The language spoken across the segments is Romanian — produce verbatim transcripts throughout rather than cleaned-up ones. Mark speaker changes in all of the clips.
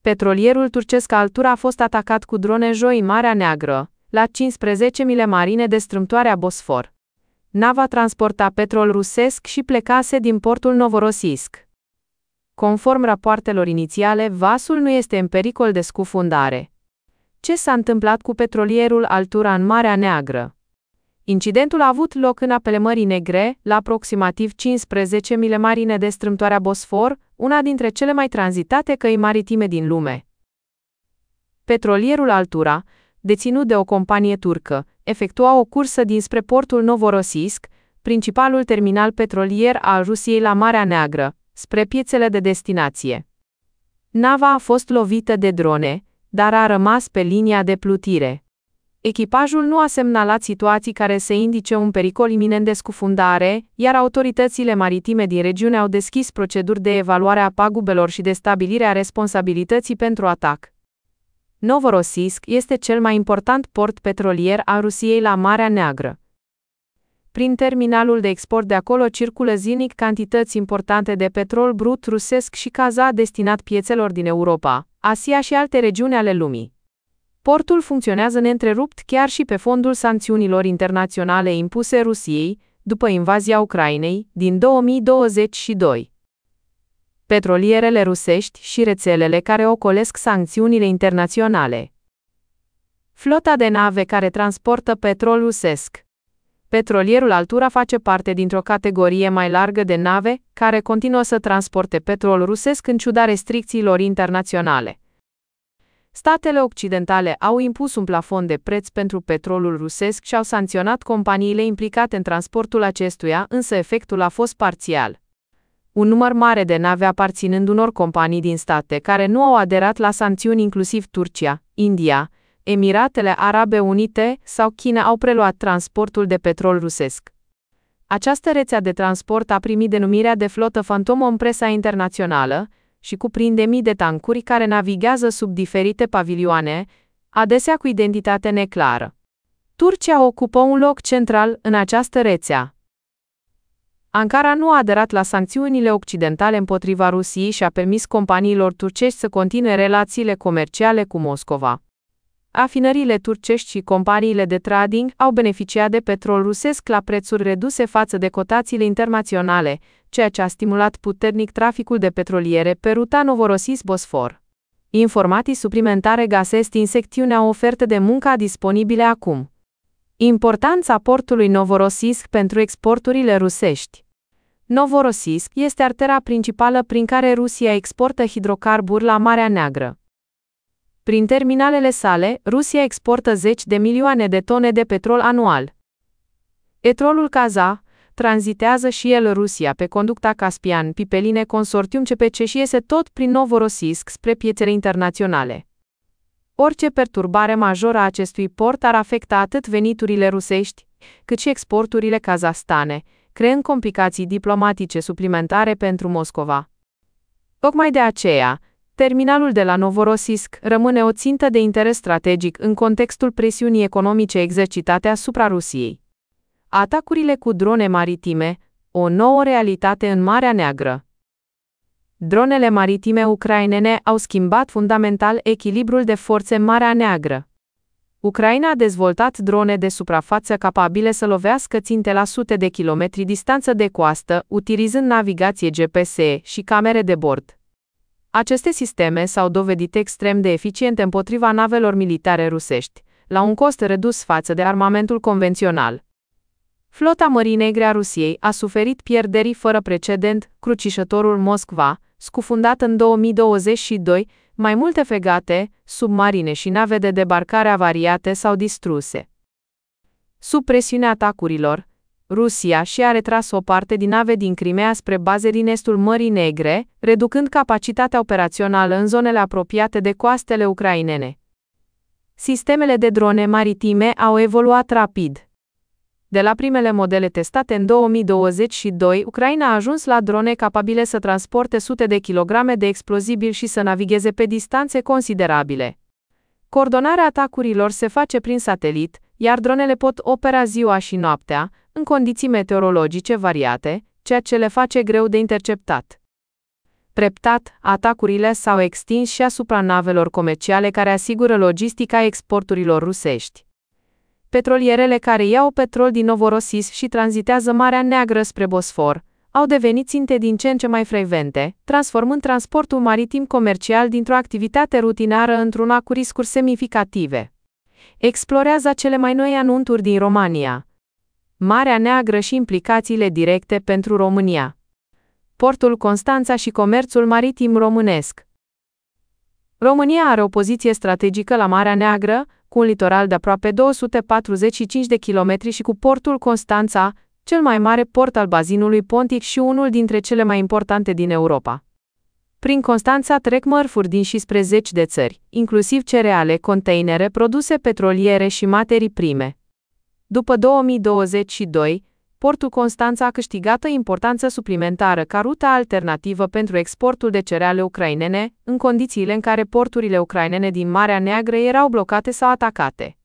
Speaker 1: Petrolierul turcesc Altura a fost atacat cu drone joi în Marea Neagră, la cincisprezece mile marine de strâmtoarea Bosfor. Nava transporta petrol rusesc și plecase din portul Novorossiysk. Conform rapoartelor inițiale, vasul nu este în pericol de scufundare. Ce s-a întâmplat cu petrolierul Altura în Marea Neagră? Incidentul a avut loc în apele Mării Negre, la aproximativ cincisprezece mile marine de strâmtoarea Bosfor, una dintre cele mai tranzitate căi maritime din lume. Petrolierul Altura, deținut de o companie turcă, efectua o cursă dinspre portul Novorossiysk, principalul terminal petrolier al Rusiei la Marea Neagră, spre piețele de destinație. Nava a fost lovită de drone, dar a rămas pe linia de plutire. Echipajul nu a semnalat situații care să indice un pericol iminent de scufundare, iar autoritățile maritime din regiune au deschis proceduri de evaluare a pagubelor și de stabilire a responsabilității pentru atac. Novorossiysk este cel mai important port petrolier al Rusiei la Marea Neagră. Prin terminalul de export de acolo circulă zilnic cantități importante de petrol brut rusesc și Kazah destinat piețelor din Europa, Asia și alte regiuni ale lumii. Portul funcționează neîntrerupt chiar și pe fondul sancțiunilor internaționale impuse Rusiei, după invazia Ucrainei, din două mii douăzeci și doi. Petrolierele rusești și rețelele care ocolesc sancțiunile internaționale. Flota de nave care transportă petrol rusesc. Petrolierul Altura face parte dintr-o categorie mai largă de nave care continuă să transporte petrol rusesc în ciuda restricțiilor internaționale. Statele occidentale au impus un plafon de preț pentru petrolul rusesc și au sancționat companiile implicate în transportul acestuia, însă efectul a fost parțial. Un număr mare de nave aparținând unor companii din state care nu au aderat la sancțiuni, inclusiv Turcia, India, Emiratele Arabe Unite sau China, au preluat transportul de petrol rusesc. Această rețea de transport a primit denumirea de flotă fantomă în presa internațională și cuprinde mii de tancuri care navighează sub diferite pavilioane, adesea cu identitate neclară. Turcia ocupă un loc central în această rețea. Ankara nu a aderat la sancțiunile occidentale împotriva Rusiei și a permis companiilor turcești să continue relațiile comerciale cu Moscova. Rafinăriile turcești și companiile de trading au beneficiat de petrol rusesc la prețuri reduse față de cotațiile internaționale, ceea ce a stimulat puternic traficul de petroliere pe ruta Novorossiysk-Bosfor. Informații suplimentare găsesc în secțiunea oferte de muncă disponibile acum. Importanța portului Novorossiysk pentru exporturile rusești. Novorossiysk este artera principală prin care Rusia exportă hidrocarburi la Marea Neagră. Prin terminalele sale, Rusia exportă zeci de milioane de tone de petrol anual. Petrolul Kazah tranzitează și el Rusia pe conducta Caspian-Pipeline Consortium C P C și iese tot prin Novorossiysk spre piețele internaționale. Orice perturbare majoră a acestui port ar afecta atât veniturile rusești, cât și exporturile kazahstane, creând complicații diplomatice suplimentare pentru Moscova. Tocmai de aceea, terminalul de la Novorossiysk rămâne o țintă de interes strategic în contextul presiunii economice exercitate asupra Rusiei. Atacurile cu drone maritime, o nouă realitate în Marea Neagră. Dronele maritime ucrainene au schimbat fundamental echilibrul de forțe în Marea Neagră. Ucraina a dezvoltat drone de suprafață capabile să lovească ținte la sute de kilometri distanță de coastă, utilizând navigație G P S și camere de bord. Aceste sisteme s-au dovedit extrem de eficiente împotriva navelor militare rusești, la un cost redus față de armamentul convențional. Flota Mării Negre a Rusiei a suferit pierderi fără precedent, crucișătorul Moskva, scufundat în două mii douăzeci și doi, mai multe fregate, submarine și nave de debarcare avariate sau distruse. Sub presiunea atacurilor, Rusia și-a retras o parte din nave din Crimea spre baze din estul Mării Negre, reducând capacitatea operațională în zonele apropiate de coastele ucrainene. Sistemele de drone maritime au evoluat rapid. De la primele modele testate în două mii douăzeci și doi, Ucraina a ajuns la drone capabile să transporte sute de kilograme de explozibili și să navigheze pe distanțe considerabile. Coordonarea atacurilor se face prin satelit, iar dronele pot opera ziua și noaptea, în condiții meteorologice variate, ceea ce le face greu de interceptat. Treptat, atacurile s-au extins și asupra navelor comerciale care asigură logistica exporturilor rusești. Petrolierele care iau petrol din Novorossiysk și tranzitează Marea Neagră spre Bosfor au devenit ținte din ce în ce mai frecvente, transformând transportul maritim comercial dintr-o activitate rutinară într-una cu riscuri semnificative. Explorează cele mai noi anunțuri din România. Marea Neagră și implicațiile directe pentru România. Portul Constanța și comerțul maritim românesc. România are o poziție strategică la Marea Neagră, cu un litoral de aproape două sute patruzeci și cinci de kilometri și cu portul Constanța, cel mai mare port al bazinului pontic și unul dintre cele mai importante din Europa. Prin Constanța trec mărfuri din și spre zeci de țări, inclusiv cereale, containere, produse petroliere și materii prime. După două mii douăzeci și doi, portul Constanța a câștigat o importanță suplimentară ca rută alternativă pentru exportul de cereale ucrainene, în condițiile în care porturile ucrainene din Marea Neagră erau blocate sau atacate.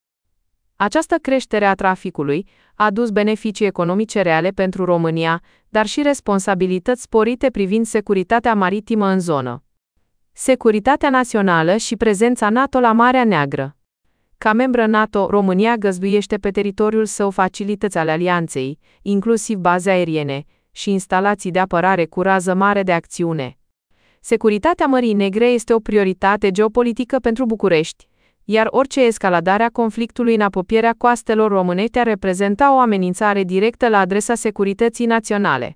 Speaker 1: Această creștere a traficului a adus beneficii economice reale pentru România, dar și responsabilități sporite privind securitatea maritimă în zonă. Securitatea națională și prezența NATO la Marea Neagră. Ca membră NATO, România găzduiește pe teritoriul său facilități ale alianței, inclusiv baze aeriene și instalații de apărare cu rază mare de acțiune. Securitatea Mării Negre este o prioritate geopolitică pentru București, iar orice escaladare a conflictului în apropierea coastelor românești ar reprezenta o amenințare directă la adresa securității naționale.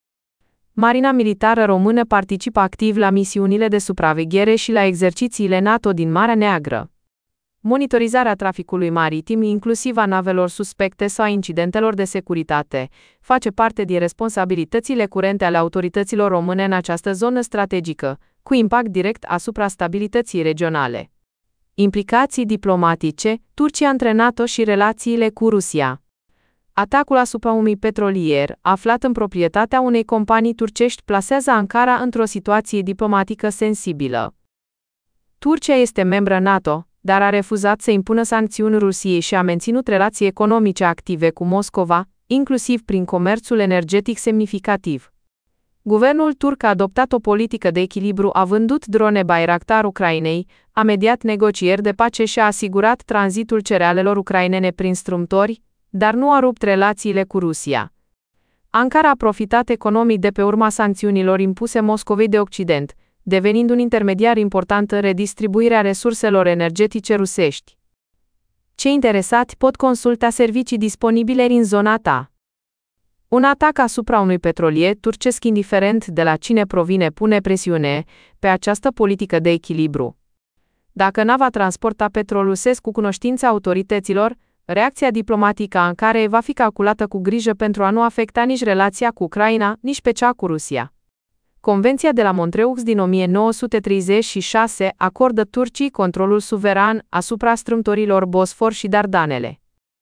Speaker 1: Marina militară română participă activ la misiunile de supraveghere și la exercițiile NATO din Marea Neagră. Monitorizarea traficului maritim, inclusiv a navelor suspecte sau a incidentelor de securitate, face parte din responsabilitățile curente ale autorităților române în această zonă strategică, cu impact direct asupra stabilității regionale. Implicații diplomatice, Turcia între NATO și relațiile cu Rusia. Atacul asupra unui petrolier, aflat în proprietatea unei companii turcești, plasează Ankara într-o situație diplomatică sensibilă. Turcia este membră NATO, dar a refuzat să impună sancțiuni Rusiei și a menținut relații economice active cu Moscova, inclusiv prin comerțul energetic semnificativ. Guvernul turc a adoptat o politică de echilibru, a vândut drone Bayraktar Ucrainei, a mediat negocieri de pace și a asigurat tranzitul cerealelor ucrainene prin strâmtori, dar nu a rupt relațiile cu Rusia. Ankara a profitat economic de pe urma sancțiunilor impuse Moscovei de Occident, devenind un intermediar important în redistribuirea resurselor energetice rusești. Cei interesați pot consulta servicii disponibile în zona ta. Un atac asupra unui petrolier turcesc, indiferent de la cine provine, pune presiune pe această politică de echilibru. Dacă nava transporta petrol rusesc cu cunoștința autorităților, reacția diplomatică a Ankarei va fi calculată cu grijă pentru a nu afecta nici relația cu Ucraina, nici pe cea cu Rusia. Convenția de la Montreux din o mie nouă sute treizeci și șase acordă Turciei controlul suveran asupra strâmtorilor Bosfor și Dardanele.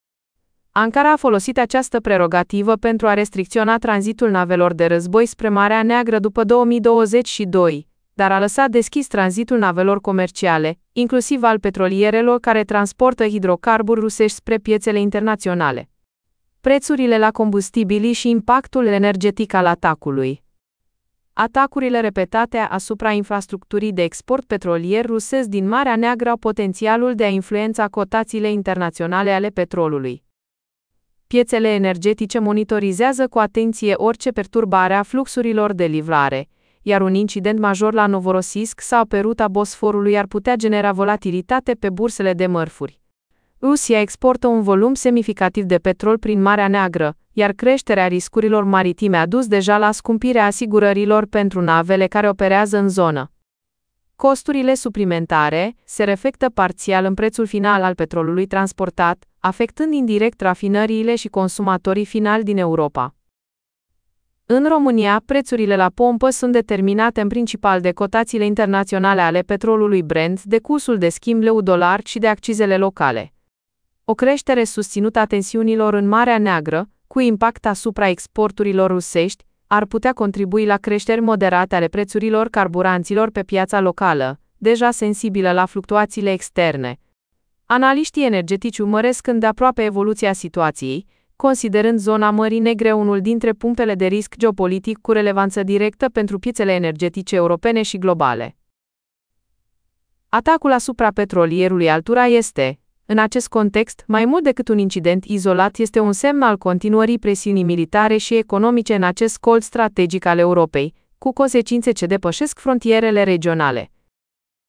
Speaker 1: Ankara a folosit această prerogativă pentru a restricționa tranzitul navelor de război spre Marea Neagră după două mii douăzeci și doi, dar a lăsat deschis tranzitul navelor comerciale, inclusiv al petrolierelor care transportă hidrocarburi rusești spre piețele internaționale. Prețurile la combustibili și impactul energetic al atacului. Atacurile repetate asupra infrastructurii de export petrolier rusesc din Marea Neagră au potențialul de a influența cotațiile internaționale ale petrolului. Piețele energetice monitorizează cu atenție orice perturbare a fluxurilor de livrare, iar un incident major la Novorossiysk sau pe ruta Bosforului ar putea genera volatilitate pe bursele de mărfuri. Rusia exportă un volum semnificativ de petrol prin Marea Neagră, iar creșterea riscurilor maritime a dus deja la scumpirea asigurărilor pentru navele care operează în zonă. Costurile suplimentare se reflectă parțial în prețul final al petrolului transportat, afectând indirect rafinăriile și consumatorii finali din Europa. În România, prețurile la pompă sunt determinate în principal de cotațiile internaționale ale petrolului Brent, de cursul de schimb leu-dolar și de accizele locale. O creștere susținută a tensiunilor în Marea Neagră, cu impact asupra exporturilor rusești, ar putea contribui la creșteri moderate ale prețurilor carburanților pe piața locală, deja sensibilă la fluctuațiile externe. Analiștii energetici urmăresc îndeaproape evoluția situației, considerând zona Mării Negre unul dintre punctele de risc geopolitic cu relevanță directă pentru piețele energetice europene și globale. Atacul asupra petrolierului Altura este, în acest context, mai mult decât un incident izolat, este un semn al continuării presiunii militare și economice în acest colț strategic al Europei, cu consecințe ce depășesc frontierele regionale.